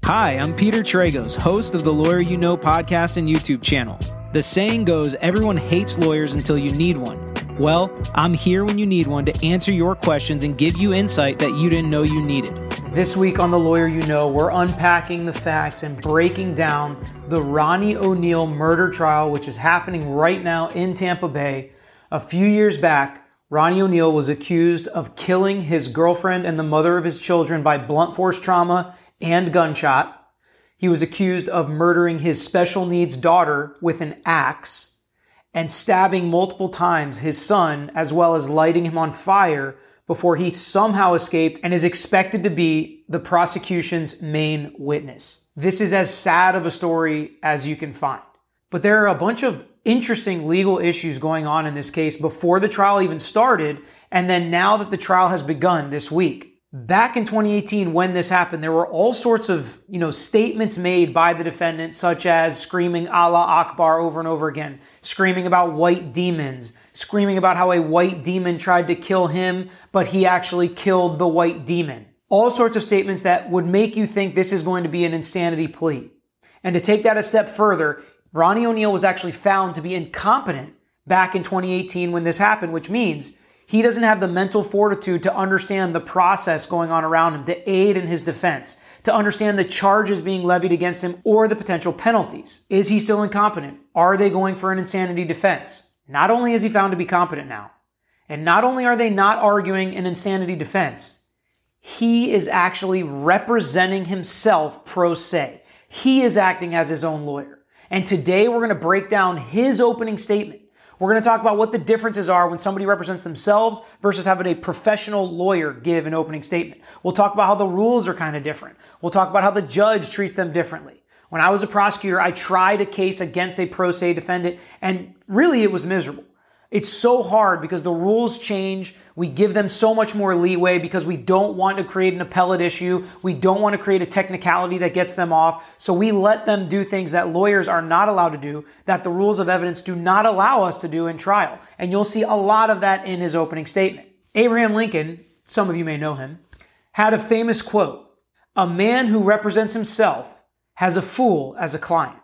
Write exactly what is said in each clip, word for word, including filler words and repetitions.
Hi, I'm Peter Tragos, host of the Lawyer You Know podcast and YouTube channel. The saying goes, everyone hates lawyers until you need one. Well, I'm here when you need one to answer your questions and give you insight that you didn't know you needed. This week on The Lawyer You Know, we're unpacking the facts and breaking down the Ronnie O'Neal murder trial, which is happening right now in Tampa Bay. A few years back, Ronnie O'Neal was accused of killing his girlfriend and the mother of his children by blunt force trauma and gunshot. He was accused of murdering his special needs daughter with an axe and stabbing multiple times his son, as well as lighting him on fire before he somehow escaped and is expected to be the prosecution's main witness. This is as sad of a story as you can find. But there are a bunch of interesting legal issues going on in this case before the trial even started, and then now that the trial has begun this week. Back in twenty eighteen, when this happened, there were all sorts of, you know, statements made by the defendant, such as screaming Allah Akbar over and over again, screaming about white demons, screaming about how a white demon tried to kill him, but he actually killed the white demon. All sorts of statements that would make you think this is going to be an insanity plea. And to take that a step further, Ronnie O'Neal was actually found to be incompetent back in twenty eighteen when this happened, which means he doesn't have the mental fortitude to understand the process going on around him, to aid in his defense, to understand the charges being levied against him or the potential penalties. Is he still incompetent? Are they going for an insanity defense? Not only is he found to be competent now, and not only are they not arguing an insanity defense, he is actually representing himself pro se. He is acting as his own lawyer. And today we're going to break down his opening statement. We're going to talk about what the differences are when somebody represents themselves versus having a professional lawyer give an opening statement. We'll talk about how the rules are kind of different. We'll talk about how the judge treats them differently. When I was a prosecutor, I tried a case against a pro se defendant, and really it was miserable. It's so hard because the rules change. We give them so much more leeway because we don't want to create an appellate issue. We don't want to create a technicality that gets them off. So we let them do things that lawyers are not allowed to do, that the rules of evidence do not allow us to do in trial. And you'll see a lot of that in his opening statement. Abraham Lincoln, some of you may know him, had a famous quote, "A man who represents himself has a fool as a client."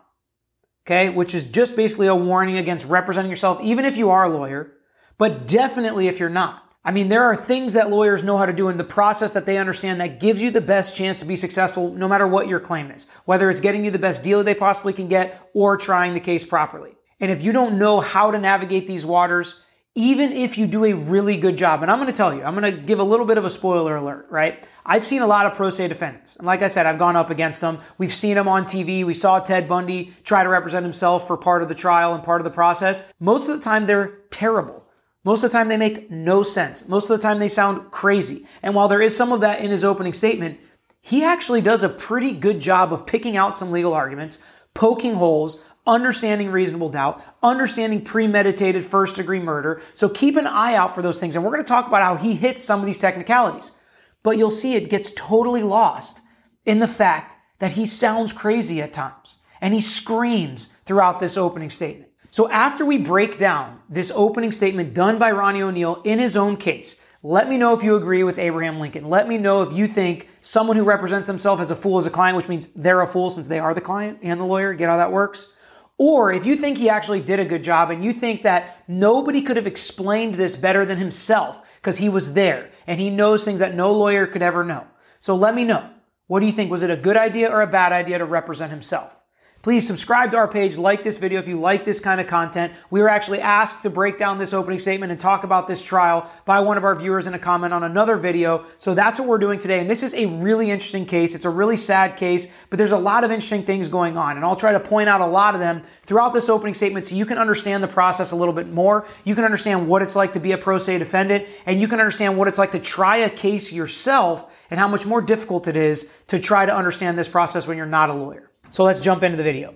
Okay, which is just basically a warning against representing yourself, even if you are a lawyer, but definitely if you're not. I mean, there are things that lawyers know how to do in the process that they understand that gives you the best chance to be successful no matter what your claim is, whether it's getting you the best deal they possibly can get or trying the case properly. And if you don't know how to navigate these waters, even if you do a really good job, and I'm going to tell you, I'm going to give a little bit of a spoiler alert, right? I've seen a lot of pro se defendants. And like I said, I've gone up against them. We've seen them on T V. We saw Ted Bundy try to represent himself for part of the trial and part of the process. Most of the time, they're terrible. Most of the time, they make no sense. Most of the time, they sound crazy. And while there is some of that in his opening statement, he actually does a pretty good job of picking out some legal arguments, poking holes, understanding reasonable doubt, understanding premeditated first-degree murder. So keep an eye out for those things. And we're going to talk about how he hits some of these technicalities. But you'll see it gets totally lost in the fact that he sounds crazy at times. And he screams throughout this opening statement. So after we break down this opening statement done by Ronnie O'Neal in his own case, let me know if you agree with Abraham Lincoln. Let me know if you think someone who represents himself as a fool is a client, which means they're a fool since they are the client and the lawyer. Get how that works? Or if you think he actually did a good job and you think that nobody could have explained this better than himself because he was there and he knows things that no lawyer could ever know. So let me know. What do you think? Was it a good idea or a bad idea to represent himself? Please subscribe to our page, like this video if you like this kind of content. We were actually asked to break down this opening statement and talk about this trial by one of our viewers in a comment on another video. So that's what we're doing today. And this is a really interesting case. It's a really sad case, but there's a lot of interesting things going on. And I'll try to point out a lot of them throughout this opening statement so you can understand the process a little bit more. You can understand what it's like to be a pro se defendant, and you can understand what it's like to try a case yourself and how much more difficult it is to try to understand this process when you're not a lawyer. So let's jump into the video.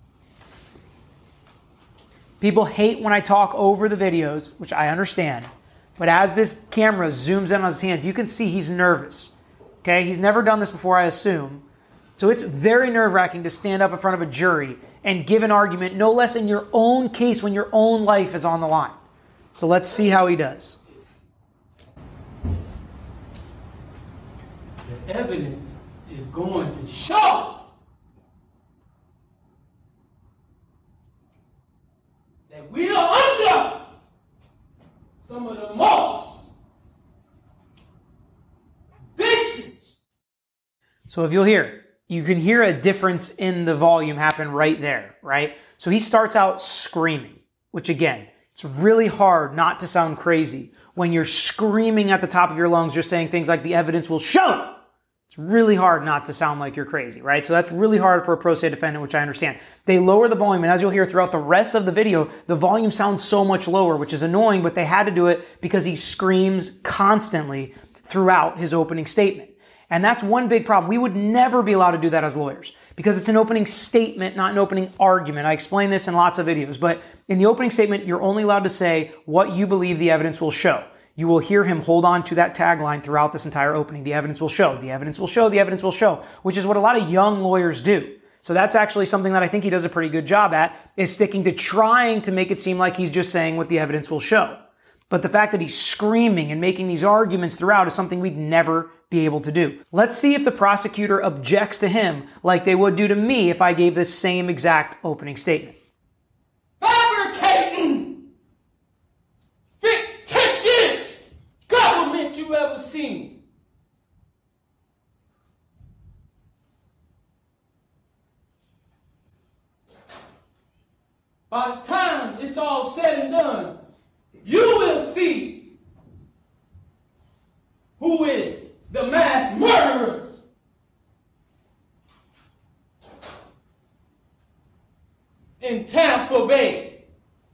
People hate when I talk over the videos, which I understand. But as this camera zooms in on his hand, you can see he's nervous. Okay? He's never done this before, I assume. So it's very nerve-wracking to stand up in front of a jury and give an argument, no less in your own case when your own life is on the line. So let's see how he does. The evidence is going to show that we are under some of the most vicious. So if you'll hear, you can hear a difference in the volume happen right there, right? So he starts out screaming, which again, it's really hard not to sound crazy when you're screaming at the top of your lungs, just saying things like the evidence will show. It's really hard not to sound like you're crazy, right? So that's really hard for a pro se defendant, which I understand. They lower the volume, and as you'll hear throughout the rest of the video, the volume sounds so much lower, which is annoying, but they had to do it because he screams constantly throughout his opening statement. And that's one big problem. We would never be allowed to do that as lawyers because it's an opening statement, not an opening argument. I explain this in lots of videos, but in the opening statement, you're only allowed to say what you believe the evidence will show. You will hear him hold on to that tagline throughout this entire opening. The evidence will show, the evidence will show, the evidence will show, which is what a lot of young lawyers do. So that's actually something that I think he does a pretty good job at, is sticking to trying to make it seem like he's just saying what the evidence will show. But the fact that he's screaming and making these arguments throughout is something we'd never be able to do. Let's see if the prosecutor objects to him like they would do to me if I gave this same exact opening statement. Fabricating fictitious government you ever seen. By the time it's all said and done, you will see who is the mass murderers. In Tampa Bay,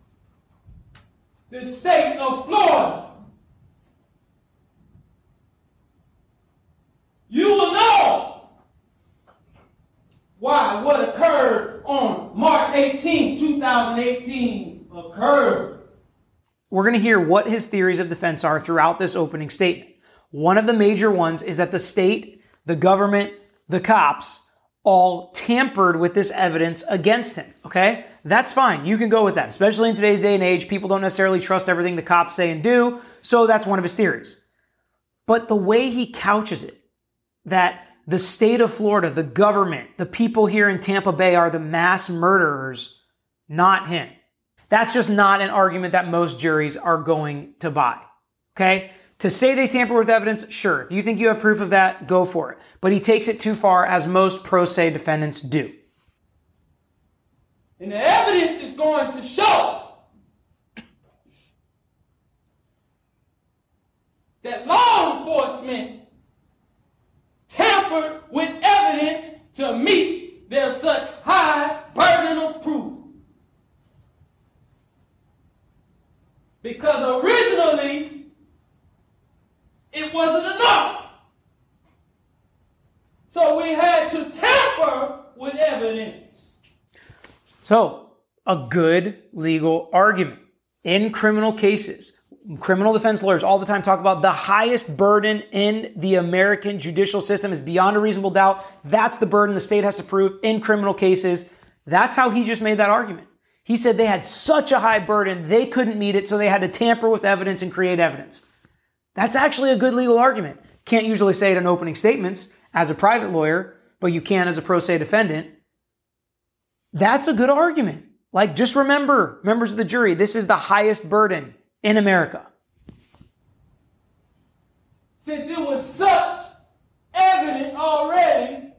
the state of Florida. You will know why what occurred on March eighteenth, twenty eighteen occurred. We're going to hear what his theories of defense are throughout this opening statement. One of the major ones is that the state, the government, the cops all tampered with this evidence against him, okay? That's fine. You can go with that, especially in today's day and age. People don't necessarily trust everything the cops say and do, so that's one of his theories. But the way he couches it, that the state of Florida, the government, the people here in Tampa Bay are the mass murderers, not him. That's just not an argument that most juries are going to buy, okay? To say they tamper with evidence, sure. If you think you have proof of that, go for it. But he takes it too far, as most pro se defendants do. And the evidence is going to show that law enforcement tampered with evidence to meet their such high burden of proof. Because originally, it wasn't enough. So we had to tamper with evidence. So, a good legal argument. In criminal cases, criminal defense lawyers all the time talk about the highest burden in the American judicial system is beyond a reasonable doubt. That's the burden the state has to prove in criminal cases. That's how he just made that argument. He said they had such a high burden, they couldn't meet it, so they had to tamper with evidence and create evidence. That's actually a good legal argument. Can't usually say it in opening statements as a private lawyer, but you can as a pro se defendant. That's a good argument. Like, just remember, members of the jury, this is the highest burden in America. Since it was such evident already,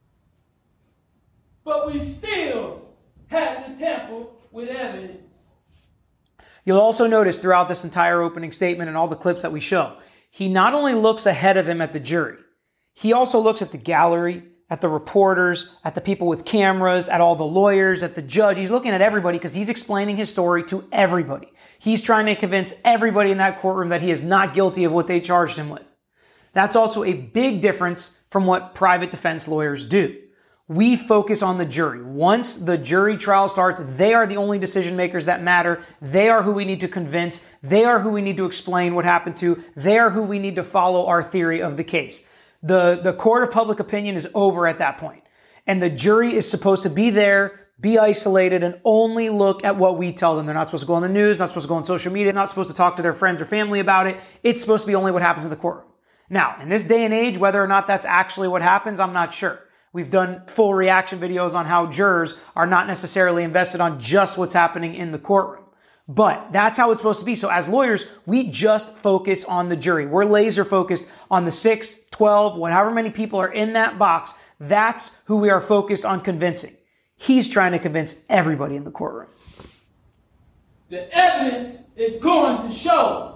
but we still had to tamper with evidence. You'll also notice throughout this entire opening statement and all the clips that we show, he not only looks ahead of him at the jury, he also looks at the gallery, at the reporters, at the people with cameras, at all the lawyers, at the judge. He's looking at everybody because he's explaining his story to everybody. He's trying to convince everybody in that courtroom that he is not guilty of what they charged him with. That's also a big difference from what private defense lawyers do. We focus on the jury. Once the jury trial starts, they are the only decision makers that matter. They are who we need to convince. They are who we need to explain what happened to. They are who we need to follow our theory of the case. The, the court of public opinion is over at that point. And the jury is supposed to be there, be isolated, and only look at what we tell them. They're not supposed to go on the news, not supposed to go on social media, not supposed to talk to their friends or family about it. It's supposed to be only what happens in the courtroom. Now, in this day and age, whether or not that's actually what happens, I'm not sure. We've done full reaction videos on how jurors are not necessarily invested on just what's happening in the courtroom. But that's how it's supposed to be. So as lawyers, we just focus on the jury. We're laser focused on the six, twelve, whatever many people are in that box. That's who we are focused on convincing. He's trying to convince everybody in the courtroom. The evidence is going to show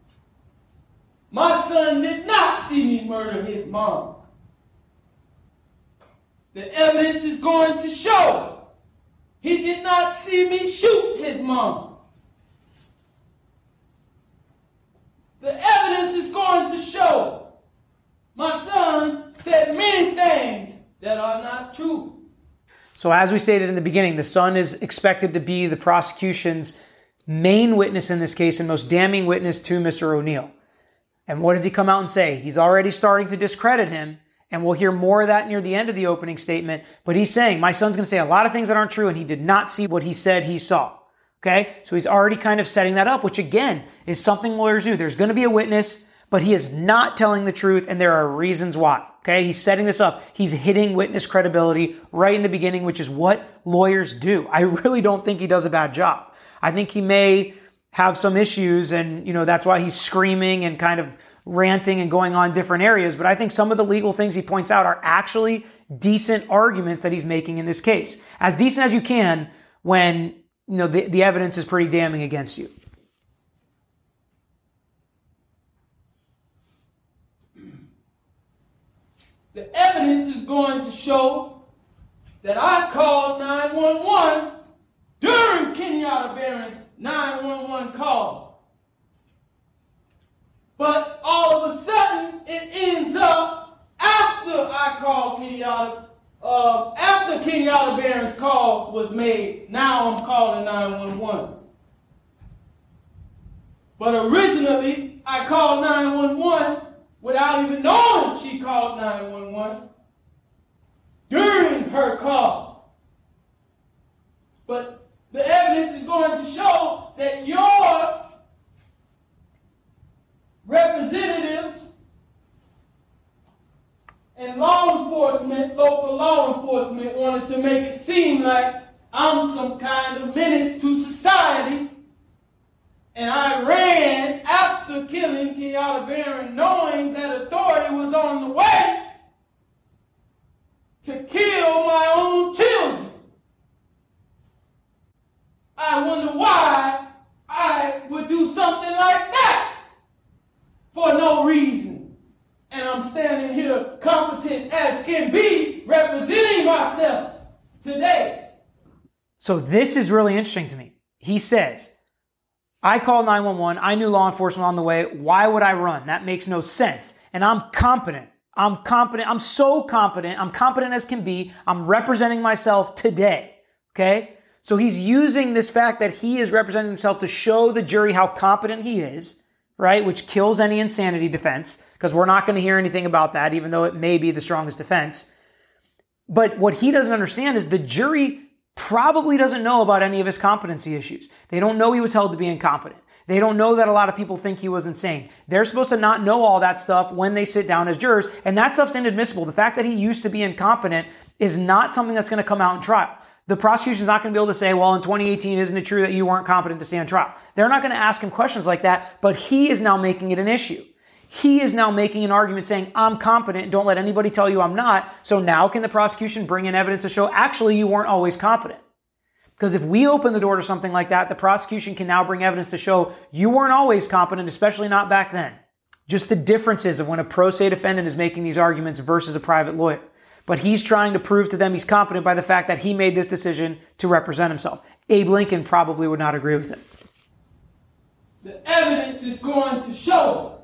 my son did not see me murder his mom. The evidence is going to show he did not see me shoot his mom. The evidence is going to show my son said many things that are not true. So as we stated in the beginning, the son is expected to be the prosecution's main witness in this case and most damning witness to Mister O'Neal. And what does he come out and say? He's already starting to discredit him, and we'll hear more of that near the end of the opening statement. But he's saying, my son's going to say a lot of things that aren't true, and he did not see what he said he saw. Okay? So he's already kind of setting that up, which again is something lawyers do. There's going to be a witness, but he is not telling the truth, and there are reasons why. Okay? He's setting this up. He's hitting witness credibility right in the beginning, which is what lawyers do. I really don't think he does a bad job. I think he may have some issues, and you know that's why he's screaming and kind of ranting and going on different areas. But I think some of the legal things he points out are actually decent arguments that he's making in this case. As decent as you can when you know the, the evidence is pretty damning against you. The evidence is going to show that I called nine one one during Kenyatta Barron's nine one one call. But all of a sudden, it ends up after I called Kenyatta, uh, after Kenyatta Barron's call was made. Now I'm calling nine one one. But originally, I called nine one one without even knowing she called nine one one during her call. But the evidence is going to show that your representatives and law enforcement, local law enforcement, wanted to make it seem like I'm some kind of menace to society. And I ran after killing Kenyatta Barron, knowing that authority was on the way to kill my own children. I wonder why I would do something like that for no reason. And I'm standing here competent as can be, representing myself today. So this is really interesting to me. He says, I called nine one one. I knew law enforcement on the way. Why would I run? That makes no sense. And I'm competent. I'm competent. I'm so competent. I'm competent as can be. I'm representing myself today. Okay? So he's using this fact that he is representing himself to show the jury how competent he is, right? Which kills any insanity defense, because we're not going to hear anything about that, even though it may be the strongest defense. But what he doesn't understand is the jury probably doesn't know about any of his competency issues. They don't know he was held to be incompetent. They don't know that a lot of people think he was insane. They're supposed to not know all that stuff when they sit down as jurors, and that stuff's inadmissible. The fact that he used to be incompetent is not something that's going to come out in trial. The prosecution's not going to be able to say, well, in twenty eighteen, isn't it true that you weren't competent to stand trial? They're not going to ask him questions like that, but he is now making it an issue. He is now making an argument saying, I'm competent, don't let anybody tell you I'm not. So now can the prosecution bring in evidence to show, actually, you weren't always competent? Because if we open the door to something like that, the prosecution can now bring evidence to show you weren't always competent, especially not back then. Just the differences of when a pro se defendant is making these arguments versus a private lawyer. But he's trying to prove to them he's competent by the fact that he made this decision to represent himself. Abe Lincoln probably would not agree with him. The evidence is going to show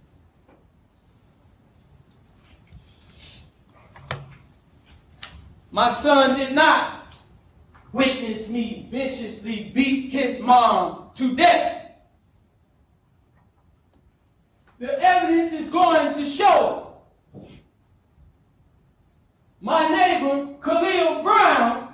my son did not witness me viciously beat his mom to death. The evidence is going to show my neighbor, Khalil Brown,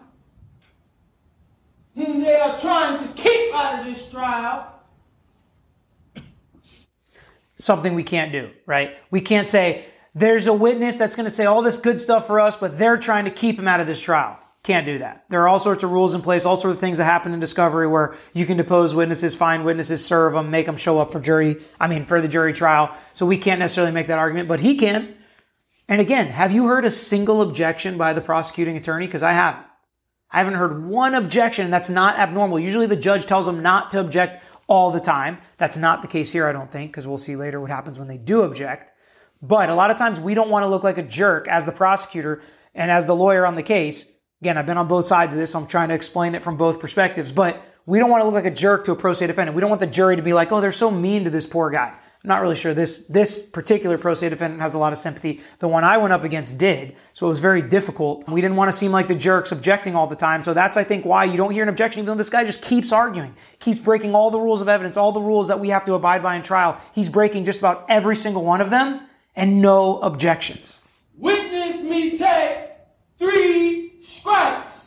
whom they are trying to keep out of this trial. something we can't do, right? We can't say, there's a witness that's going to say all this good stuff for us, but they're trying to keep him out of this trial. Can't do that. There are all sorts of rules in place, all sorts of things that happen in discovery where you can depose witnesses, find witnesses, serve them, make them show up for jury, I mean, for the jury trial. So we can't necessarily make that argument, but he can. And again, have you heard a single objection by the prosecuting attorney? Because I haven't. I haven't heard one objection. That's not abnormal. Usually the judge tells them not to object all the time. That's not the case here, I don't think, because we'll see later what happens when they do object. But a lot of times we don't want to look like a jerk as the prosecutor and as the lawyer on the case. Again, I've been on both sides of this, so I'm trying to explain it from both perspectives. But we don't want to look like a jerk to a pro se defendant. We don't want the jury to be like, oh, they're so mean to this poor guy. I'm not really sure this, this particular pro se defendant has a lot of sympathy. The one I went up against did, so it was very difficult. We didn't want to seem like the jerks objecting all the time. So that's, I think, why you don't hear an objection, even though this guy just keeps arguing, keeps breaking all the rules of evidence, all the rules that we have to abide by in trial. He's breaking just about every single one of them, and no objections. Witness me take three strikes.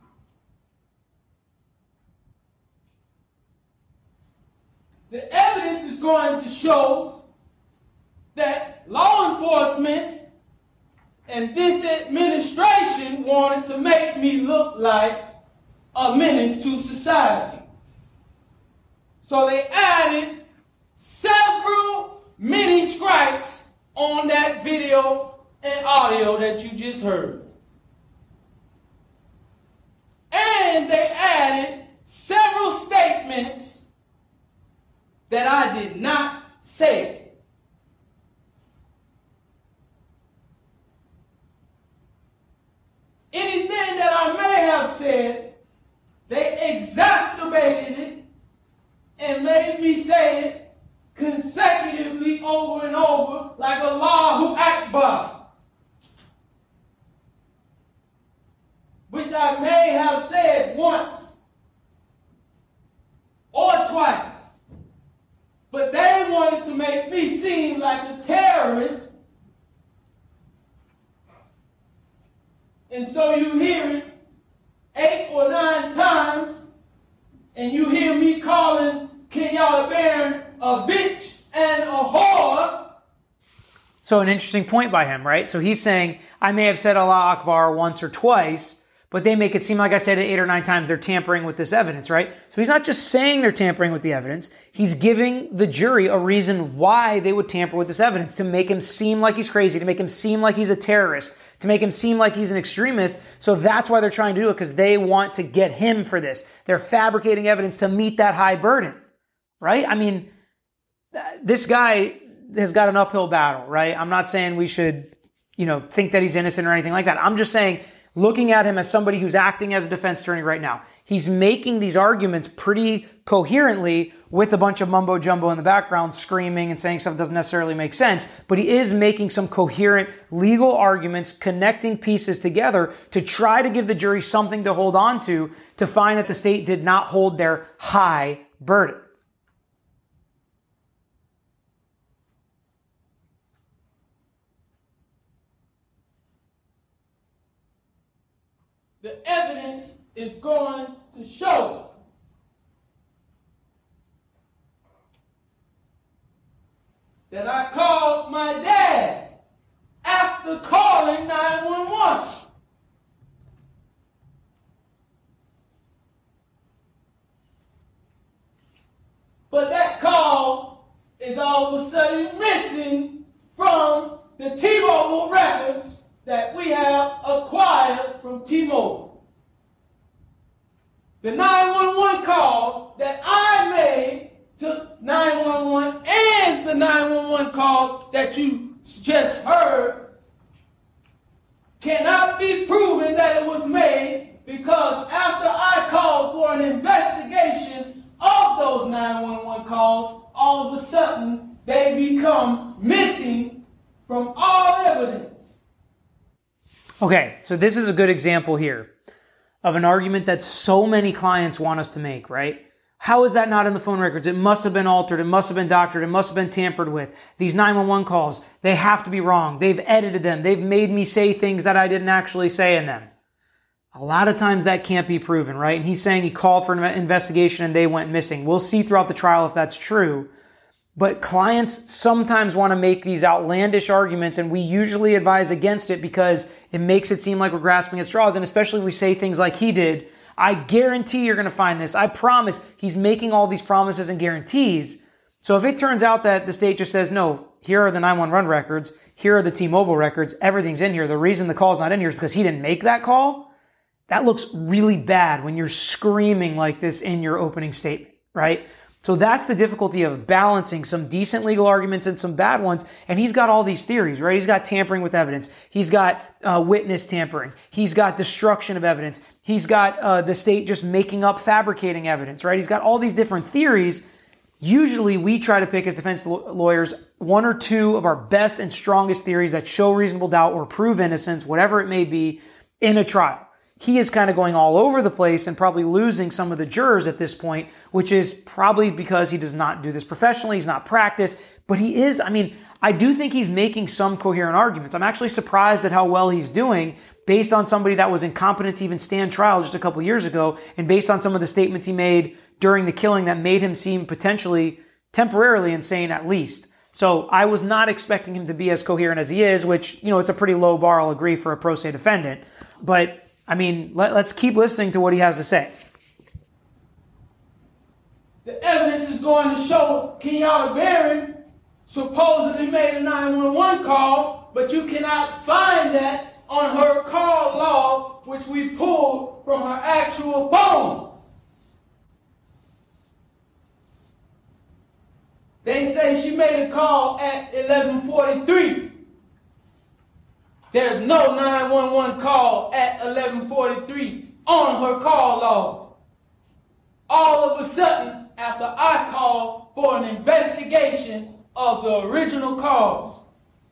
The evidence is going to show that law enforcement and this administration wanted to make me look like a menace to society. So they added several mini strikes on that video and audio that you just heard. And they added several statements that I did not say. Anything that I may have said, they exacerbated it and made me say it consecutively over and over like Allahu Akbar, which I may have said once or twice, but they wanted to make me seem like a terrorist, and so you hear it eight or nine times, and you hear me calling Kenyatta Barron a bitch and a whore. So an interesting point by him, right? So he's saying, I may have said Allah Akbar once or twice, but they make it seem like I said it eight or nine times. They're tampering with this evidence, right? So he's not just saying they're tampering with the evidence. He's giving the jury a reason why they would tamper with this evidence, to make him seem like he's crazy, to make him seem like he's a terrorist, to make him seem like he's an extremist. So that's why they're trying to do it, because they want to get him for this. They're fabricating evidence to meet that high burden, right? I mean, this guy has got an uphill battle, right? I'm not saying we should, you know, think that he's innocent or anything like that. I'm just saying, looking at him as somebody who's acting as a defense attorney right now, he's making these arguments pretty coherently with a bunch of mumbo jumbo in the background, screaming and saying stuff that doesn't necessarily make sense, but he is making some coherent legal arguments, connecting pieces together to try to give the jury something to hold on to, to find that the state did not hold their high burden. The evidence is going to show that I called my dad after calling nine one one. But that call is all of a sudden missing from the T-Mobile records that we have acquired from T-Mobile. The nine one one call that I made to nine one one and the nine one one call that you just heard cannot be proven that it was made, because after I called for an investigation of those nine one one calls, all of a sudden they become missing from all evidence. Okay, so this is a good example here of an argument that so many clients want us to make, right? How is that not in the phone records? It must have been altered. It must have been doctored. It must have been tampered with. These nine one one calls, they have to be wrong. They've edited them. They've made me say things that I didn't actually say in them. A lot of times that can't be proven, right? And he's saying he called for an investigation and they went missing. We'll see throughout the trial if that's true. But clients sometimes want to make these outlandish arguments, and we usually advise against it because it makes it seem like we're grasping at straws. And especially if we say things like he did, I guarantee you're going to find this. I promise. He's making all these promises and guarantees. So if it turns out that the state just says, no, here are the nine one one records, here are the T-Mobile records, everything's in here. The reason the call's not in here is because he didn't make that call. That looks really bad when you're screaming like this in your opening statement, right? So that's the difficulty of balancing some decent legal arguments and some bad ones. And he's got all these theories, right? He's got tampering with evidence. He's got uh, witness tampering. He's got destruction of evidence. He's got uh, the state just making up, fabricating evidence, right? He's got all these different theories. Usually we try to pick as defense lawyers one or two of our best and strongest theories that show reasonable doubt or prove innocence, whatever it may be, in a trial. He is kind of going all over the place and probably losing some of the jurors at this point, which is probably because he does not do this professionally. He's not practiced, but he is, I mean, I do think he's making some coherent arguments. I'm actually surprised at how well he's doing based on somebody that was incompetent to even stand trial just a couple years ago, and based on some of the statements he made during the killing that made him seem potentially temporarily insane at least. So I was not expecting him to be as coherent as he is, which, you know, it's a pretty low bar, I'll agree, for a pro se defendant. But I mean, let, let's keep listening to what he has to say. The evidence is going to show Kenyatta Barron supposedly made a nine one one call, but you cannot find that on her call log, which we pulled from her actual phone. They say she made a call at eleven forty-three. There's no nine one one call at eleven forty-three on her call log. All of a sudden, after I called for an investigation of the original calls.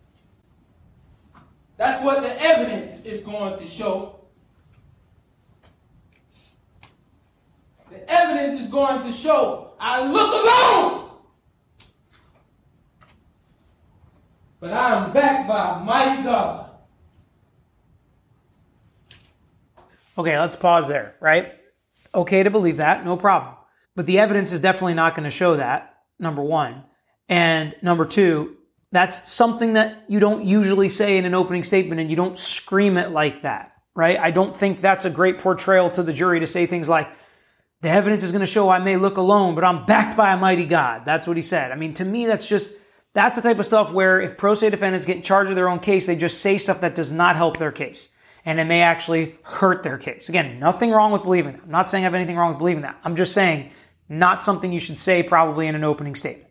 That's what the evidence is going to show. The evidence is going to show I look alone. But I am backed by a mighty God. Okay, let's pause there, right? Okay to believe that, no problem. But the evidence is definitely not going to show that, number one. And number two, that's something that you don't usually say in an opening statement, and you don't scream it like that, right? I don't think that's a great portrayal to the jury to say things like, the evidence is going to show I may look alone, but I'm backed by a mighty God. That's what he said. I mean, to me, that's just, that's the type of stuff where if pro se defendants get in charge of their own case, they just say stuff that does not help their case. And it may actually hurt their case. Again, nothing wrong with believing that. I'm not saying I have anything wrong with believing that. I'm just saying not something you should say probably in an opening statement.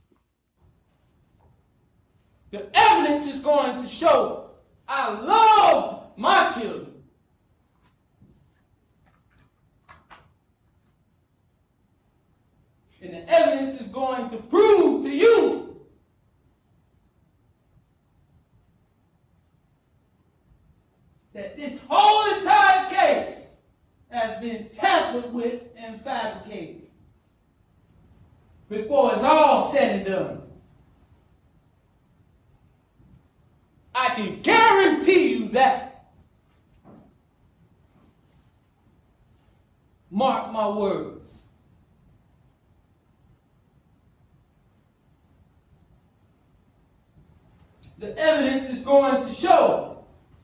The evidence is going to show I loved my children. And the evidence is going to prove to you that this whole entire case has been tampered with and fabricated before it's all said and done. I can guarantee you that. Mark my words. The evidence is going to show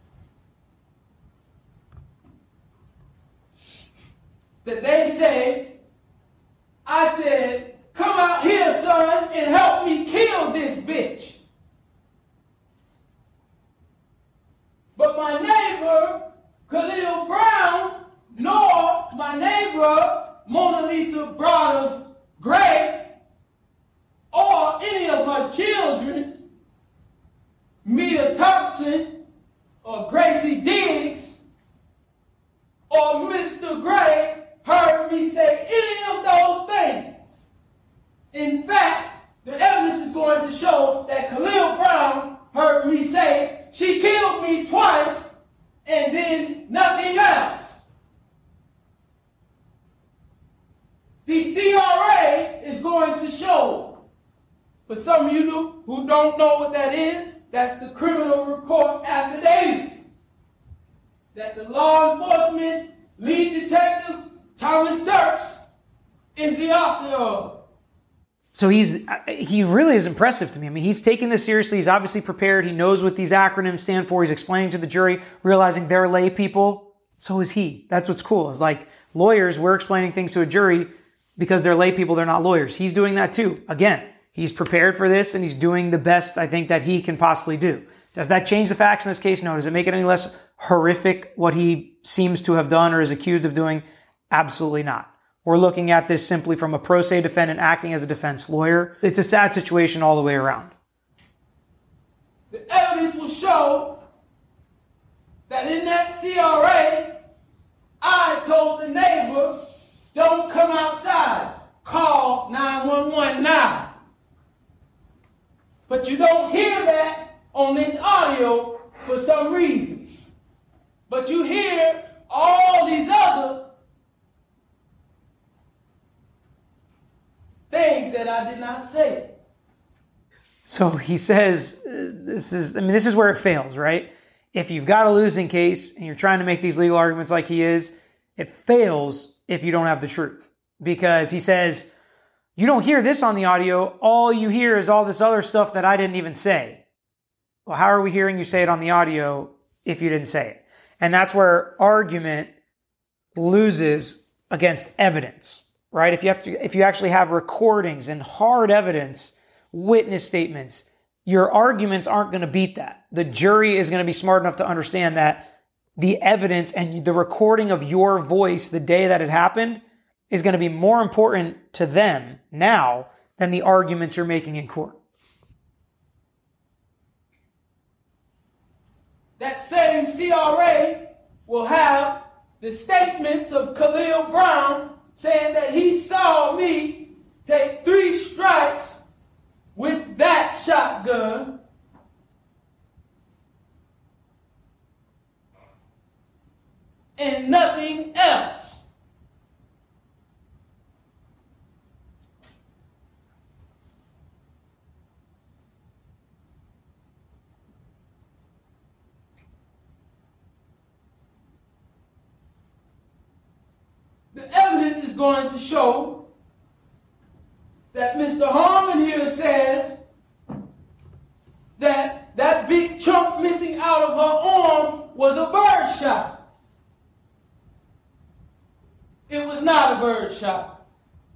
that they say, I said, come out here, son, and help me kill this bitch. But my neighbor, Khalil Brown, nor my neighbor, Mona Lisa Brothers Gray, or any of her children, Mia Thompson, or Gracie Diggs, or Mister Gray, heard me say any of those things. In fact, the evidence is going to show that Khalil Brown heard me say, she killed me twice, and then nothing else. The C R A is going to show, for some of you who don't know what that is, that's the criminal report affidavit that the law enforcement lead detective Thomas Dirks is the author of. So he's he really is impressive to me. I mean, he's taking this seriously. He's obviously prepared. He knows what these acronyms stand for. He's explaining to the jury, realizing they're lay people. So is he. That's what's cool. It's like lawyers, we're explaining things to a jury because they're lay people, they're not lawyers. He's doing that too. Again, he's prepared for this and he's doing the best I think that he can possibly do. Does that change the facts in this case? No. Does it make it any less horrific what he seems to have done or is accused of doing? Absolutely not. We're looking at this simply from a pro se defendant acting as a defense lawyer. It's a sad situation all the way around. The evidence will show that in that C R A, I told the neighbor, don't come outside. Call nine one one now. But you don't hear that on this audio for some reason. But you hear all these other things that I did not say. So he says, uh, this is, I mean, this is where it fails, right? If you've got a losing case and you're trying to make these legal arguments like he is, it fails if you don't have the truth. Because he says, you don't hear this on the audio. All you hear is all this other stuff that I didn't even say. Well, how are we hearing you say it on the audio if you didn't say it? And that's where argument loses against evidence, right? If you have to, if you actually have recordings and hard evidence, witness statements, your arguments aren't going to beat that. The jury is going to be smart enough to understand that the evidence and the recording of your voice the day that it happened is going to be more important to them now than the arguments you're making in court. That same C R A will have the statements of Khalil Brown saying that he saw me take three strikes with that shotgun and nothing else. The evidence is going to show that Mister Harmon here says that that big chunk missing out of her arm was a bird shot. It was not a bird shot.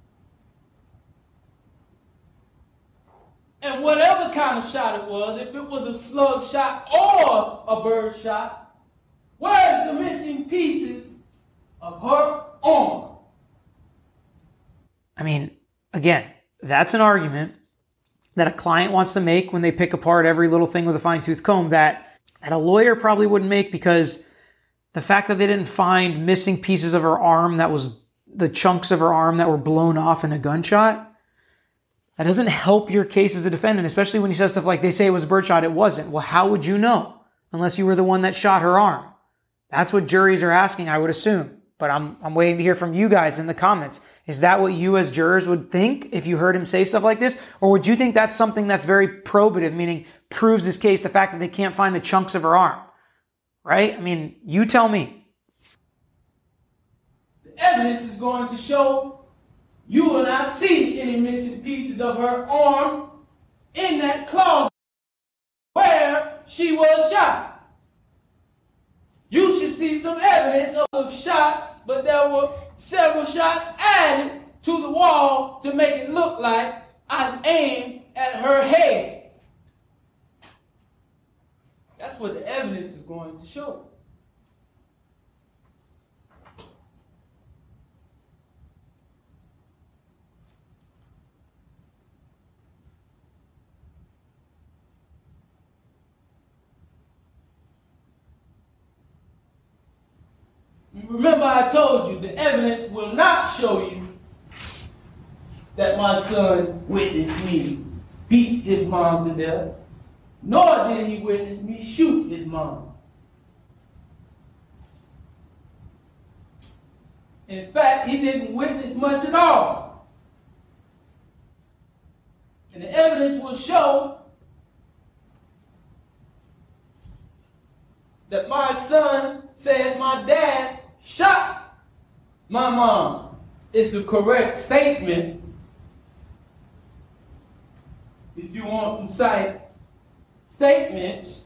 And whatever kind of shot it was, if it was a slug shot or a bird shot, where's the missing pieces of her arm? I mean, again, that's an argument that a client wants to make when they pick apart every little thing with a fine-tooth comb that, that a lawyer probably wouldn't make, because the fact that they didn't find missing pieces of her arm, that was the chunks of her arm that were blown off in a gunshot, that doesn't help your case as a defendant, especially when he says stuff like, they say it was a birdshot, it wasn't. Well, how would you know unless you were the one that shot her arm? That's what juries are asking, I would assume. But I'm I'm waiting to hear from you guys in the comments. Is that what you as jurors would think if you heard him say stuff like this? Or would you think that's something that's very probative, meaning proves his case, the fact that they can't find the chunks of her arm? Right? I mean, you tell me. The evidence is going to show you will not see any missing pieces of her arm in that closet where she was shot. You should see some evidence of shots, but there were several shots added to the wall to make it look like I aimed at her head. That's what the evidence is going to show. Remember, I told you the evidence will not show you that my son witnessed me beat his mom to death, nor did he witness me shoot his mom. In fact, he didn't witness much at all. And the evidence will show that my son said my dad shot my mom. Is the correct statement you want to cite statements,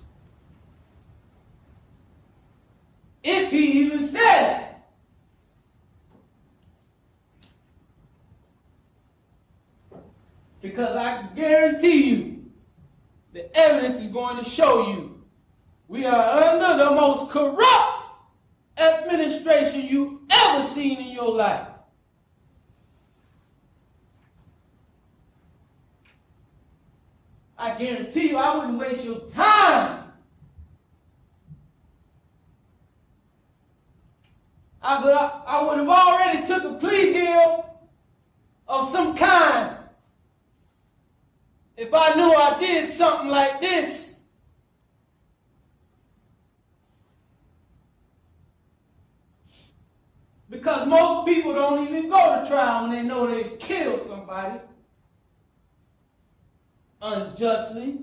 if he even said it. Because I guarantee you, the evidence is going to show you we are under the most corrupt administration you've ever seen in your life. I guarantee you I wouldn't waste your time. I would, I would have already took a plea deal of some kind if I knew I did something like this. Because most people don't even go to trial when they know they killed somebody unjustly.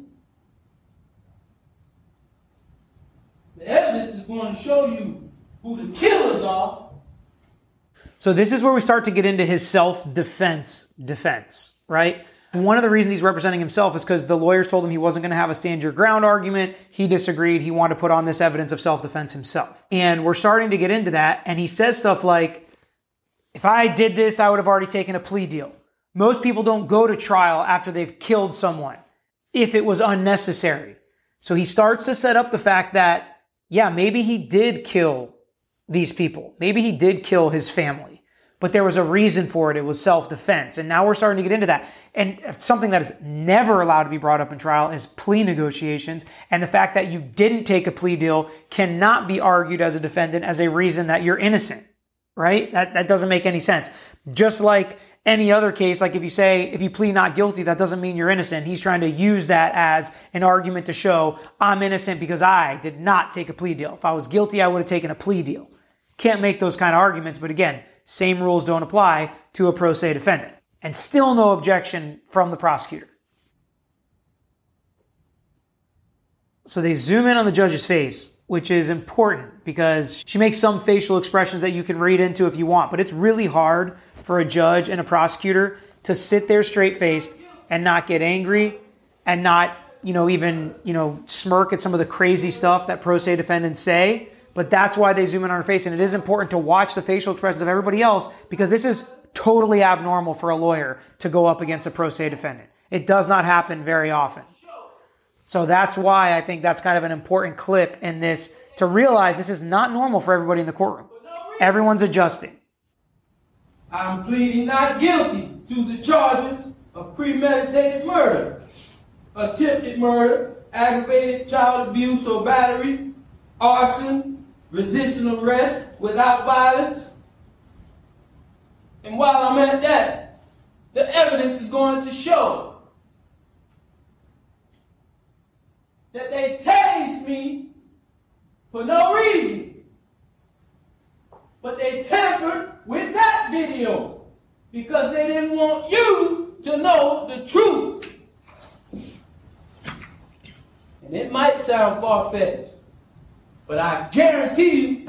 The evidence is going to show you who the killers are. So this is where we start to get into his self-defense defense, right? One of the reasons he's representing himself is because the lawyers told him he wasn't going to have a stand your ground argument. He disagreed. He wanted to put on this evidence of self-defense himself. And we're starting to get into that. And he says stuff like, if I did this, I would have already taken a plea deal. Most people don't go to trial after they've killed someone if it was unnecessary. So he starts to set up the fact that, yeah, maybe he did kill these people. Maybe he did kill his family. But there was a reason for it. It was self-defense. And now we're starting to get into that. And something that is never allowed to be brought up in trial is plea negotiations. And the fact that you didn't take a plea deal cannot be argued as a defendant as a reason that you're innocent, right? That, that doesn't make any sense. Just like any other case, like if you say, if you plead not guilty, that doesn't mean you're innocent. He's trying to use that as an argument to show I'm innocent because I did not take a plea deal. If I was guilty, I would have taken a plea deal. Can't make those kind of arguments. But again, same rules don't apply to a pro se defendant. And still no objection from the prosecutor. So they zoom in on the judge's face, which is important because she makes some facial expressions that you can read into if you want. But it's really hard for a judge and a prosecutor to sit there straight-faced and not get angry and not, you know, even, you know, smirk at some of the crazy stuff that pro se defendants say. But that's why they zoom in on her face. And it is important to watch the facial expressions of everybody else because this is totally abnormal for a lawyer to go up against a pro se defendant. It does not happen very often. So that's why I think that's kind of an important clip in this to realize this is not normal for everybody in the courtroom. Everyone's adjusting. I'm pleading not guilty to the charges of premeditated murder, attempted murder, aggravated child abuse or battery, arson, resisting arrest without violence. And while I'm at that, the evidence is going to show that they tased me for no reason. But they tampered with that video because they didn't want you to know the truth. And it might sound far-fetched, but I guarantee you,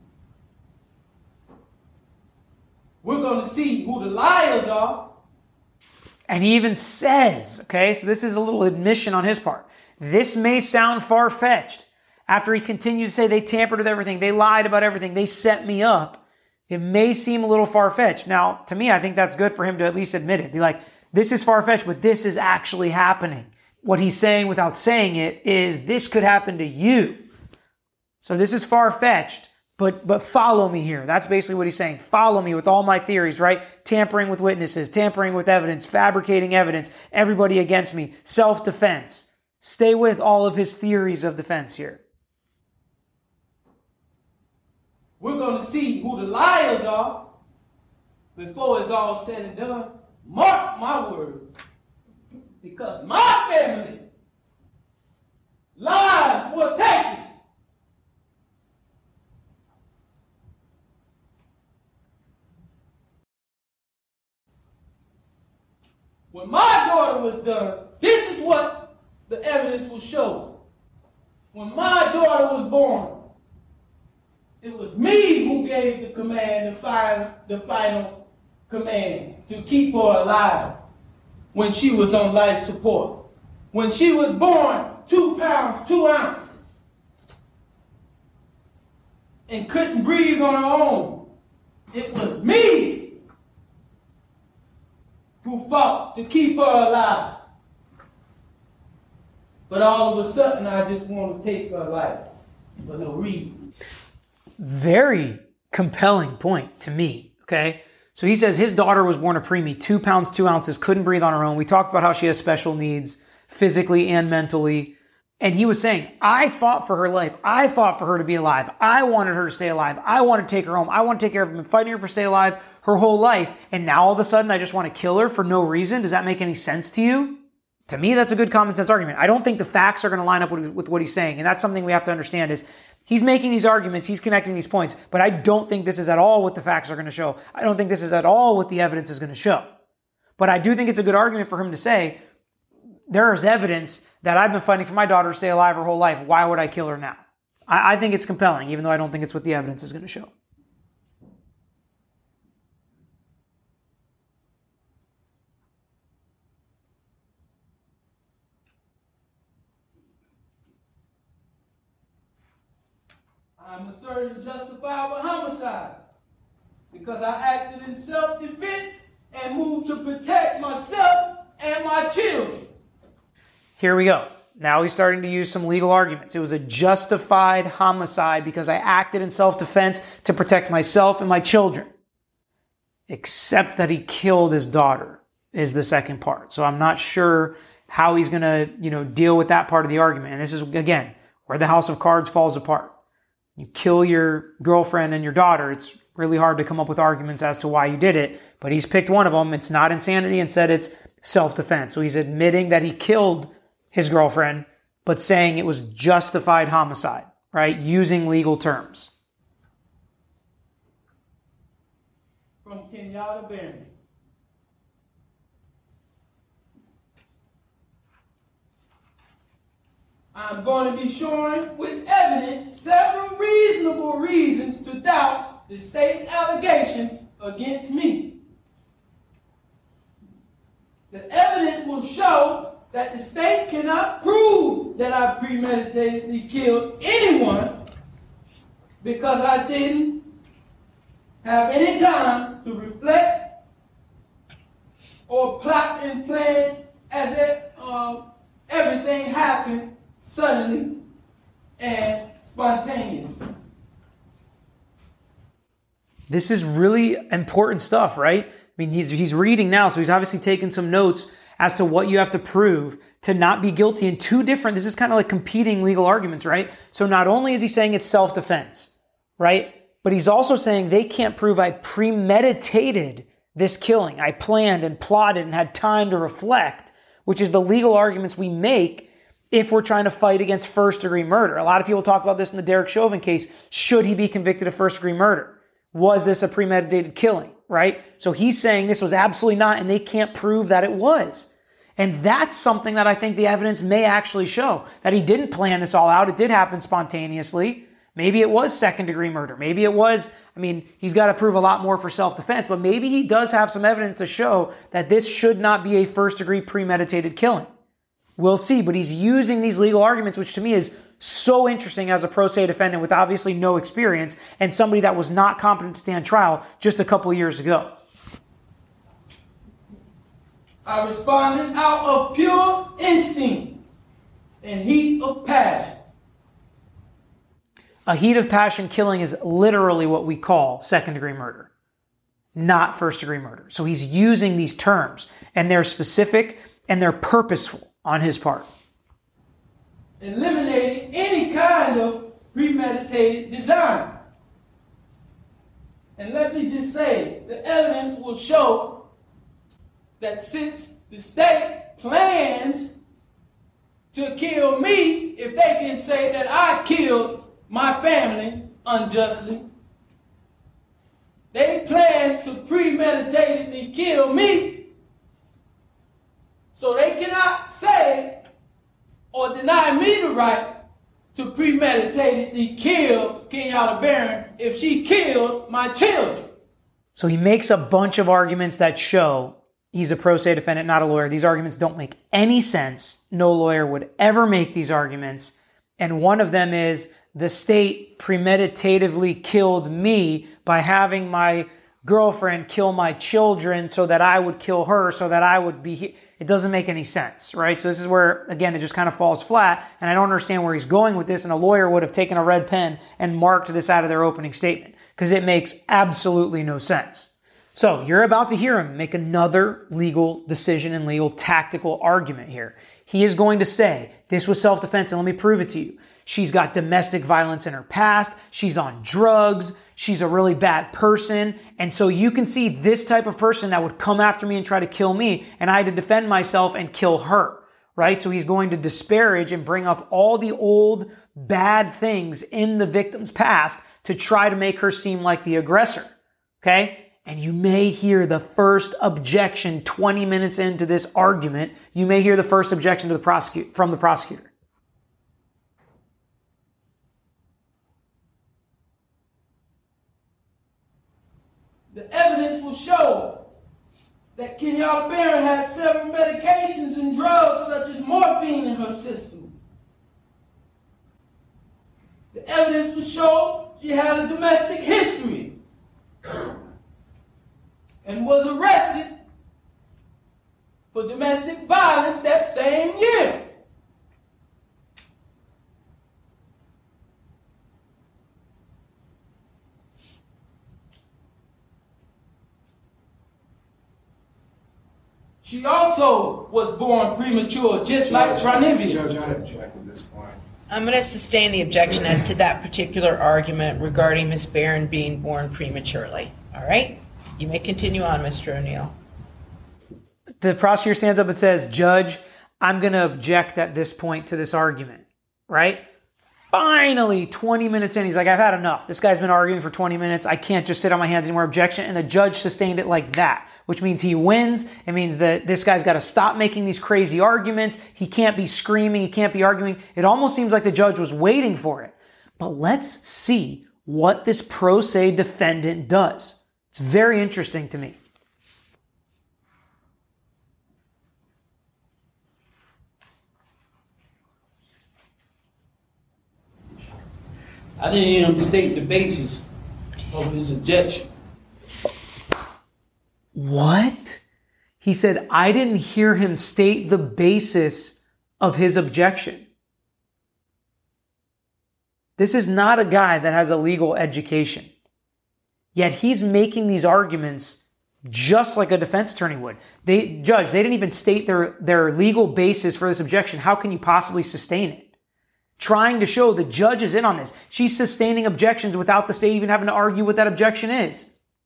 we're going to see who the liars are. And he even says, okay, so this is a little admission on his part. This may sound far-fetched. After he continues to say they tampered with everything, they lied about everything, they set me up, it may seem a little far-fetched. Now, to me, I think that's good for him to at least admit it. Be like, this is far-fetched, but this is actually happening. What he's saying without saying it is this could happen to you. So this is far-fetched, but but follow me here. That's basically what he's saying. Follow me with all my theories, right? Tampering with witnesses, tampering with evidence, fabricating evidence, everybody against me, self-defense. Stay with all of his theories of defense here. We're going to see who the liars are before it's all said and done. Mark my words. Because my family lives were taken. When my daughter was done, this is what the evidence will show. When my daughter was born, it was me who gave the command, the final, the final command to keep her alive when she was on life support. when she was born two pounds, two ounces, and couldn't breathe on her own. It was me who fought to keep her alive. But all of a sudden, I just want to take her life for no reason. Very compelling point to me, okay? So he says his daughter was born a preemie, two pounds, two ounces, couldn't breathe on her own. We talked about how she has special needs, physically and mentally. And he was saying, I fought for her life. I fought for her to be alive. I wanted her to stay alive. I want to take her home. I want to take care of her. I've been fighting her for stay alive her whole life. And now all of a sudden, I just want to kill her for no reason. Does that make any sense to you? To me, that's a good common sense argument. I don't think the facts are going to line up with, with what he's saying. And that's something we have to understand is he's making these arguments, he's connecting these points, but I don't think this is at all what the facts are going to show. I don't think this is at all what the evidence is going to show. But I do think it's a good argument for him to say, there is evidence that I've been fighting for my daughter to stay alive her whole life. Why would I kill her now? I, I think it's compelling, even though I don't think it's what the evidence is going to show. I'm asserting justifiable homicide because I acted in self-defense and moved to protect myself and my children. Here we go. Now he's starting to use some legal arguments. It was a justified homicide because I acted in self-defense to protect myself and my children. Except that he killed his daughter is the second part. So I'm not sure how he's going to, you know, deal with that part of the argument. And this is, again, where the house of cards falls apart. You kill your girlfriend and your daughter, it's really hard to come up with arguments as to why you did it. But he's picked one of them. It's not insanity. Instead, it's self-defense. So he's admitting that he killed his girlfriend, but saying it was justified homicide, right? Using legal terms. From Kenyatta Barron. I'm going to be showing with evidence several reasonable reasons to doubt the state's allegations against me. The evidence will show that the state cannot prove that I premeditatedly killed anyone because I didn't have any time to reflect or plot and plan as if uh, everything happened suddenly and spontaneously. This is really important stuff, right? I mean, he's he's reading now, so he's obviously taking some notes as to what you have to prove to not be guilty in two different, this is kind of like competing legal arguments, right? So not only is he saying it's self-defense, right? But he's also saying they can't prove I premeditated this killing. I planned and plotted and had time to reflect, which is the legal arguments we make if we're trying to fight against first-degree murder. A lot of people talk about this in the Derek Chauvin case. Should he be convicted of first-degree murder? Was this a premeditated killing, right? So he's saying this was absolutely not, and they can't prove that it was. And that's something that I think the evidence may actually show, that he didn't plan this all out. It did happen spontaneously. Maybe it was second-degree murder. Maybe it was, I mean, he's got to prove a lot more for self-defense, but maybe he does have some evidence to show that this should not be a first-degree premeditated killing. We'll see, but he's using these legal arguments, which to me is so interesting as a pro se defendant with obviously no experience and somebody that was not competent to stand trial just a couple years ago. I responded out of pure instinct and heat of passion. A heat of passion killing is literally what we call second-degree murder, not first-degree murder. So he's using these terms, and they're specific and they're purposeful on his part. Eliminating any kind of premeditated design. And let me just say, the evidence will show that since the state plans to kill me, if they can say that I killed my family unjustly, they plan to premeditatedly kill me. So they cannot say or deny me the right to premeditatedly kill Kenyatta Barron if she killed my children. So he makes a bunch of arguments that show He's a pro se defendant, not a lawyer. These arguments don't make any sense. No lawyer would ever make these arguments. And one of them is the state premeditatively killed me by having my girlfriend kill my children so that I would kill her, so that I would be here. It doesn't make any sense, right? So this is where, again, it just kind of falls flat, and I don't understand where he's going with this, and a lawyer would have taken a red pen and marked this out of their opening statement, because it makes absolutely no sense. So you're about to hear him make another legal decision and legal tactical argument here. He is going to say, this was self-defense, and let me prove it to you. She's got domestic violence in her past. She's on drugs. She's a really bad person. And so you can see this type of person that would come after me and try to kill me, and I had to defend myself and kill her, right? So he's going to disparage and bring up all the old bad things in the victim's past to try to make her seem like the aggressor, okay? And you may hear the first objection twenty minutes into this argument. You may hear the first objection to the prosecute from the prosecutor. The evidence will show that Kenyatta Barron had several medications and drugs such as morphine in her system. The evidence will show she had a domestic history and was arrested for domestic violence that same year. She also was born premature, just Judge, like Trinivia. Judge, I object at this point. I'm going to sustain the objection as to that particular argument regarding Miz Barron being born prematurely. All right? You may continue on, Mister O'Neill. The prosecutor stands up and says, Judge, I'm going to object at this point to this argument, right? Finally, twenty minutes in, he's like, I've had enough. This guy's been arguing for twenty minutes. I can't just sit on my hands anymore. Objection. And the judge sustained it like that, which means he wins. It means that this guy's got to stop making these crazy arguments. He can't be screaming. He can't be arguing. It almost seems like the judge was waiting for it. But let's see what this pro se defendant does. It's very interesting to me. I didn't hear him state the basis of his objection. What? He said, I didn't hear him state the basis of his objection. This is not a guy that has a legal education. Yet he's making these arguments just like a defense attorney would. They, judge, they didn't even state their, their legal basis for this objection. How can you possibly sustain it? Trying to show the judge is in on this. She's sustaining objections without the state even having to argue what that objection is.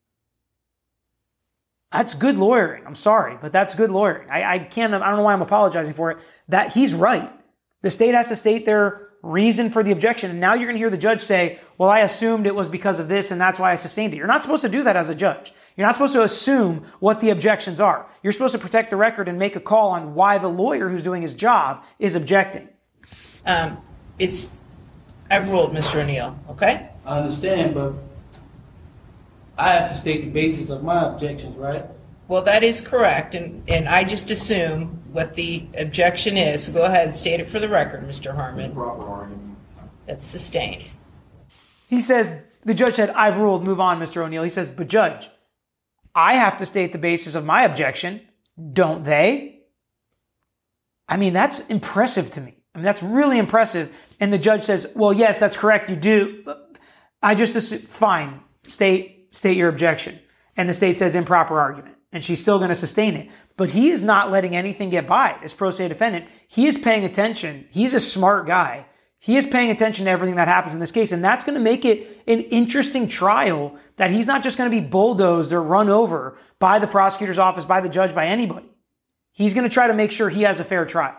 That's good lawyering. I'm sorry, but that's good lawyering. I, I can't, I don't know why I'm apologizing for it. That he's right. The state has to state their reason for the objection. And now you're going to hear the judge say, well, I assumed it was because of this and that's why I sustained it. You're not supposed to do that as a judge. You're not supposed to assume what the objections are. You're supposed to protect the record and make a call on why the lawyer who's doing his job is objecting. Um, it's, I've ruled, Mister O'Neill, okay? I understand, but I have to state the basis of my objections, right? Well, that is correct, and, and I just assume what the objection is. So go ahead and state it for the record, Mister Harmon. Proper argument. That's sustained. He says, the judge said, I've ruled, move on, Mister O'Neill. He says, but judge, I have to state the basis of my objection, don't they? I mean, that's impressive to me. I mean, that's really impressive. And the judge says, well, yes, that's correct, you do. I just assume, fine, state, state your objection. And the state says improper argument. And she's still going to sustain it. But he is not letting anything get by. This pro se defendant, he is paying attention. He's a smart guy. He is paying attention to everything that happens in this case. And that's going to make it an interesting trial that he's not just going to be bulldozed or run over by the prosecutor's office, by the judge, by anybody. He's going to try to make sure he has a fair trial.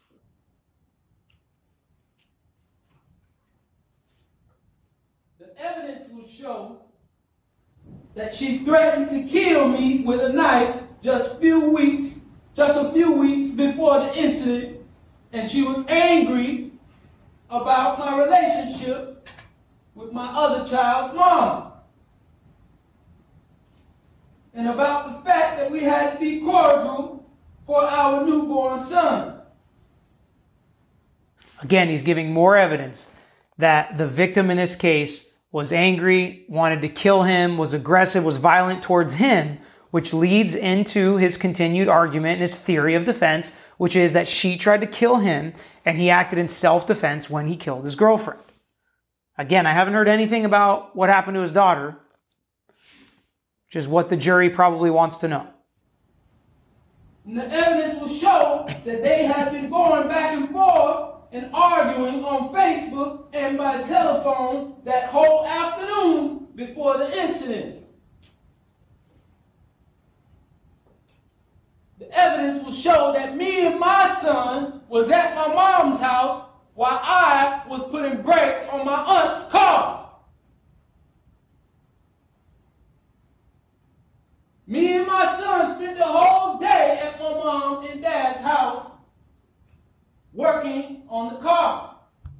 The evidence will show that she threatened to kill me with a knife just few weeks, just a few weeks before the incident, and she was angry about my relationship with my other child's mom. and about the fact that we had to be cordial for our newborn son. Again, he's giving more evidence that the victim in this case was angry, wanted to kill him, was aggressive, was violent towards him, which leads into his continued argument and his theory of defense, which is that she tried to kill him and he acted in self-defense when he killed his girlfriend. Again, I haven't heard anything about what happened to his daughter, which is what the jury probably wants to know. And the evidence will show that they have been going back and forth and arguing on Facebook and by telephone that whole afternoon before the incident. The evidence will show that me and my son was at my mom's house while I was putting brakes on my aunt's car. Me and my son spent the whole day at my mom and dad's house working on the car.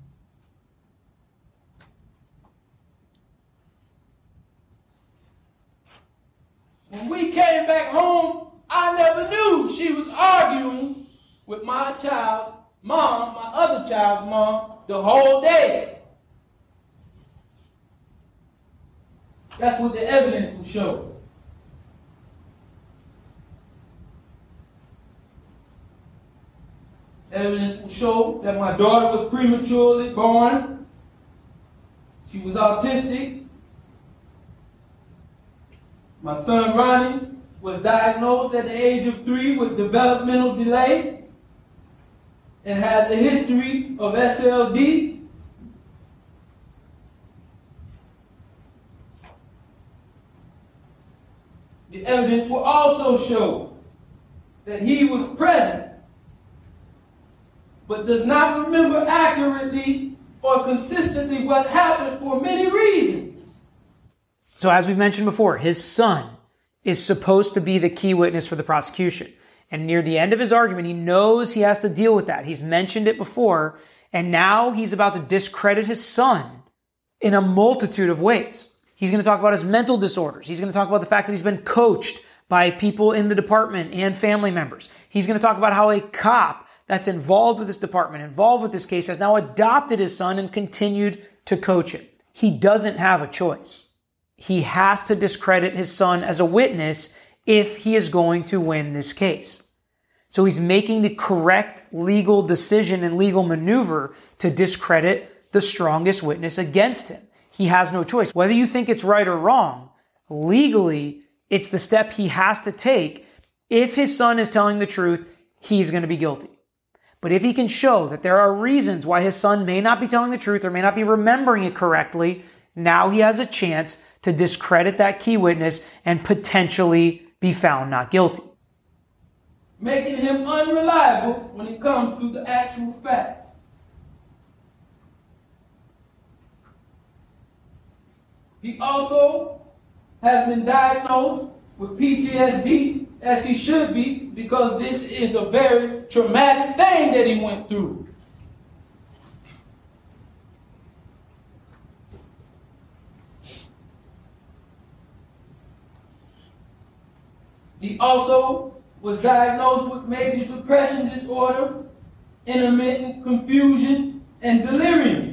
When we came back home, I never knew she was arguing with my child's mom, my other child's mom, the whole day. That's what the evidence will show. Evidence will show that my daughter was prematurely born. She was autistic. My son Ronnie was diagnosed at the age of three with developmental delay and had the history of S L D. The evidence will also show that he was present but does not remember accurately or consistently what happened for many reasons. So as we've mentioned before, his son is supposed to be the key witness for the prosecution. And near the end of his argument, he knows he has to deal with that. He's mentioned it before, and now he's about to discredit his son in a multitude of ways. He's going to talk about his mental disorders. He's going to talk about the fact that he's been coached by people in the department and family members. He's going to talk about how a cop that's involved with this department, involved with this case, has now adopted his son and continued to coach him. He doesn't have a choice. He has to discredit his son as a witness if he is going to win this case. So he's making the correct legal decision and legal maneuver to discredit the strongest witness against him. He has no choice. Whether you think it's right or wrong, legally, it's the step he has to take. If his son is telling the truth, he's going to be guilty. But if he can show that there are reasons why his son may not be telling the truth or may not be remembering it correctly, now he has a chance to discredit that key witness and potentially be found not guilty. Making him unreliable when it comes to the actual facts. He also has been diagnosed with P T S D, as he should be, because this is a very traumatic thing that he went through. He also was diagnosed with major depression disorder, intermittent confusion, and delirium.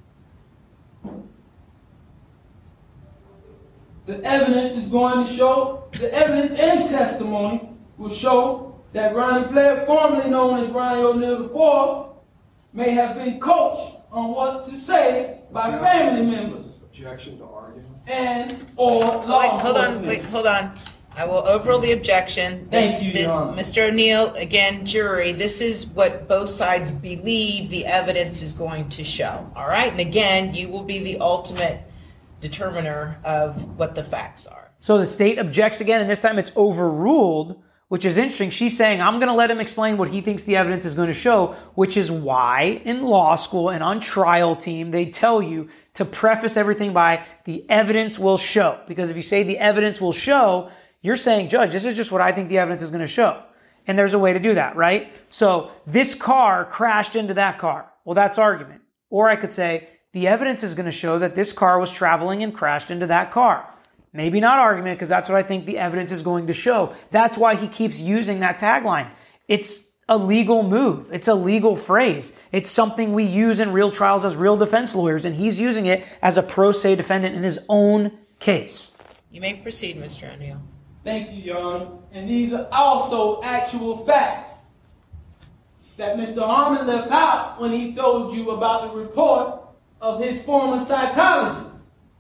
The evidence is going to show, the evidence and testimony will show that Ronnie Blair, formerly known as Ronnie O'Neal the fourth, may have been coached on what to say by Objection. family members Objection to argument. and or law Wait, hold on, enforcement. wait, hold on. I will overrule the objection. Thank you, This- Your Honor. Mister O'Neill, again, jury, this is what both sides believe the evidence is going to show. All right? And again, you will be the ultimate determiner of what the facts are. So the state objects again, and this time it's overruled, which is interesting. She's saying, I'm going to let him explain what he thinks the evidence is going to show, which is why in law school and on trial team, they tell you to preface everything by the evidence will show. Because if you say the evidence will show, you're saying, Judge, this is just what I think the evidence is going to show. And there's a way to do that, right? So this car crashed into that car. Well, that's argument. Or I could say, the evidence is going to show that this car was traveling and crashed into that car. Maybe not argument, because that's what I think the evidence is going to show. That's why he keeps using that tagline. It's a legal move. It's a legal phrase. It's something we use in real trials as real defense lawyers, and he's using it as a pro se defendant in his own case. You may proceed, Mister O'Neill. Thank you, Your Honor. And these are also actual facts that Mister Harmon left out when he told you about the report of his former psychologist.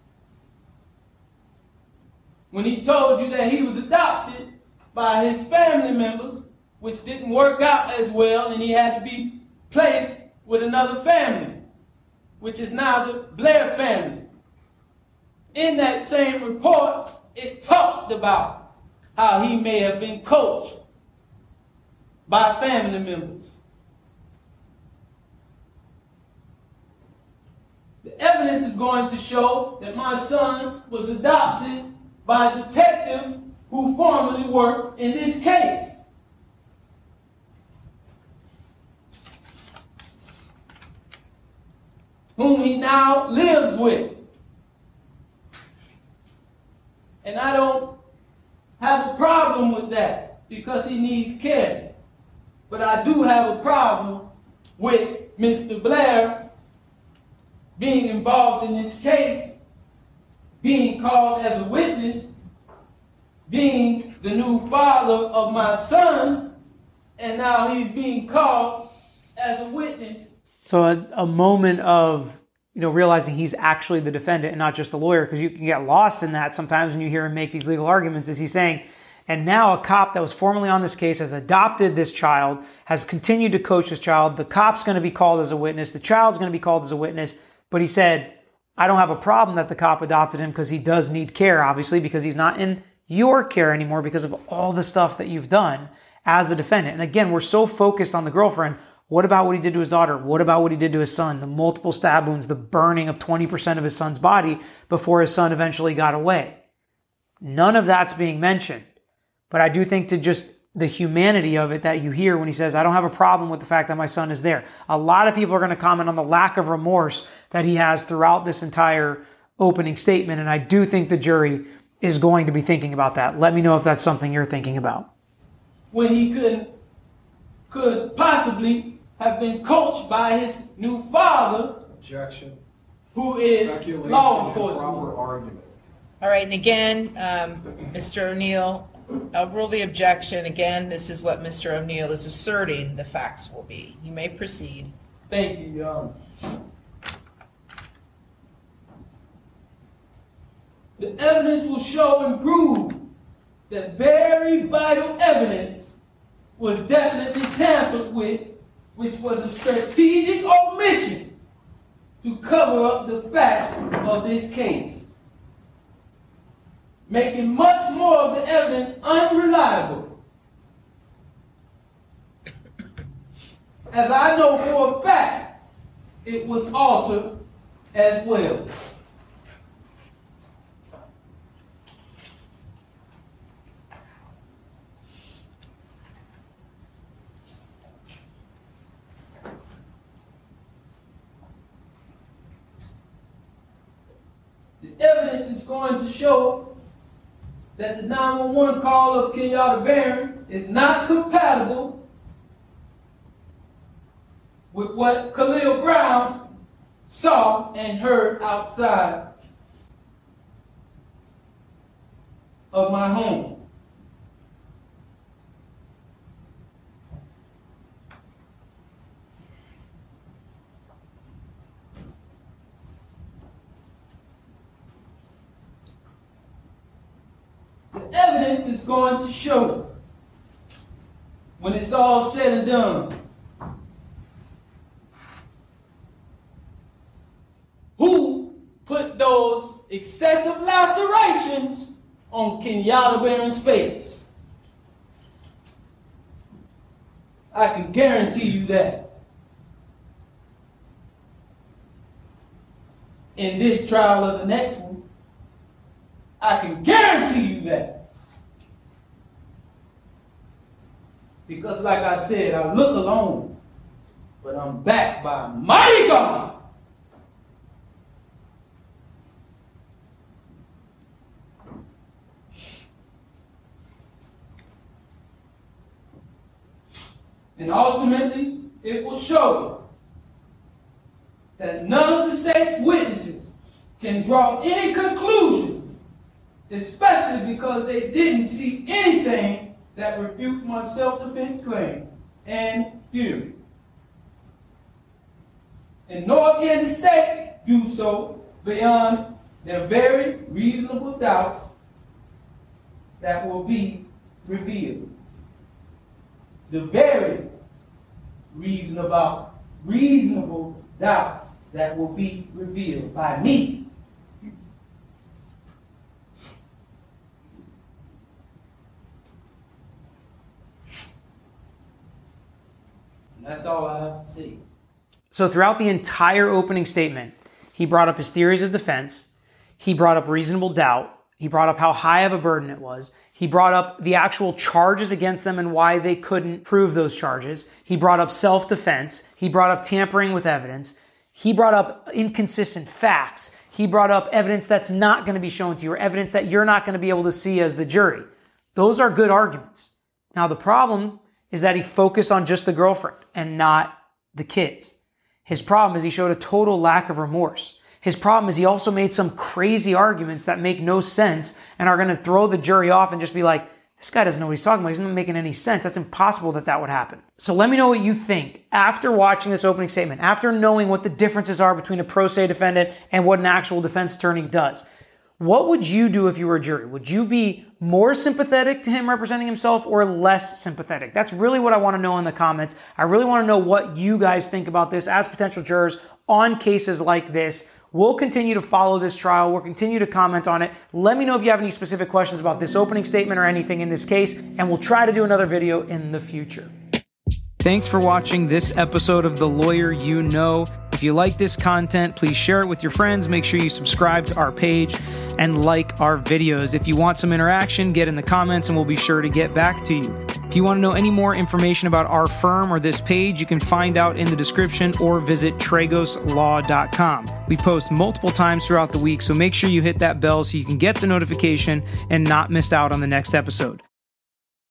When he told you that he was adopted by his family members, which didn't work out as well, and he had to be placed with another family, which is now the Blair family. In that same report, it talked about how he may have been coached by family members. The evidence is going to show that my son was adopted by a detective who formerly worked in this case. Whom he now lives with. And I don't have a problem with that because he needs care. But I do have a problem with Mister Blair being involved in this case, being called as a witness, being the new father of my son, and now he's being called as a witness. So a, a moment of, you know, realizing he's actually the defendant and not just the lawyer, because you can get lost in that sometimes when you hear him make these legal arguments, is he's saying, and now a cop that was formerly on this case has adopted this child, has continued to coach this child. The cop's going to be called as a witness. The child's going to be called as a witness. But he said, I don't have a problem that the cop adopted him because he does need care, obviously, because he's not in your care anymore because of all the stuff that you've done as the defendant. And again, we're so focused on the girlfriend. What about what he did to his daughter? What about what he did to his son? The multiple stab wounds, the burning of twenty percent of his son's body before his son eventually got away. None of that's being mentioned. But I do think to just the humanity of it that you hear when he says, I don't have a problem with the fact that my son is there. A lot of people are going to comment on the lack of remorse that he has throughout this entire opening statement. And I do think the jury is going to be thinking about that. Let me know if that's something you're thinking about. When he could, could possibly have been coached by his new father. Objection. Who is Speculation law and proper enforcement. argument. All right, and again, um, Mister O'Neill, I'll rule the objection. Again, this is what Mister O'Neill is asserting the facts will be. You may proceed. Thank you, Your Honor. The evidence will show and prove that very vital evidence was definitely tampered with, which was a strategic omission to cover up the facts of this case, making much more of the evidence unreliable. As I know for a fact, it was altered as well. The evidence is going to show that the nine one one call of Kenyatta Barron is not compatible with what Khalil Brown saw and heard outside of my home. The evidence is going to show, when it's all said and done, who put those excessive lacerations on Kenyatta Barron's face. I can guarantee you that. In this trial or the next one, I can guarantee you that. Because like I said, I look alone, but I'm backed by mighty God. And ultimately, it will show that none of the state's witnesses can draw any conclusions, especially because they didn't see anything that refutes my self-defense claim and theory. And nor can the state do so beyond their very reasonable doubts that will be revealed. The very reasonable, reasonable doubts that will be revealed by me. And that's all I have to say. So throughout the entire opening statement, he brought up his theories of defense. He brought up reasonable doubt. He brought up how high of a burden it was. He brought up the actual charges against them and why they couldn't prove those charges. He brought up self-defense. He brought up tampering with evidence. He brought up inconsistent facts. He brought up evidence that's not going to be shown to you or evidence that you're not going to be able to see as the jury. Those are good arguments. Now, the problem is that he focused on just the girlfriend and not the kids. His problem is he showed a total lack of remorse. His problem is he also made some crazy arguments that make no sense and are going to throw the jury off and just be like, this guy doesn't know what he's talking about. He's not making any sense. That's impossible that that would happen. So let me know what you think after watching this opening statement, after knowing what the differences are between a pro se defendant and what an actual defense attorney does. What would you do if you were a jury? Would you be more sympathetic to him representing himself or less sympathetic? That's really what I want to know in the comments. I really want to know what you guys think about this as potential jurors on cases like this. We'll continue to follow this trial. We'll continue to comment on it. Let me know if you have any specific questions about this opening statement or anything in this case, and we'll try to do another video in the future. Thanks for watching this episode of The Lawyer You Know. If you like this content, please share it with your friends. Make sure you subscribe to our page and like our videos. If you want some interaction, get in the comments and we'll be sure to get back to you. If you want to know any more information about our firm or this page, you can find out in the description or visit tragos law dot com. We post multiple times throughout the week, so make sure you hit that bell so you can get the notification and not miss out on the next episode.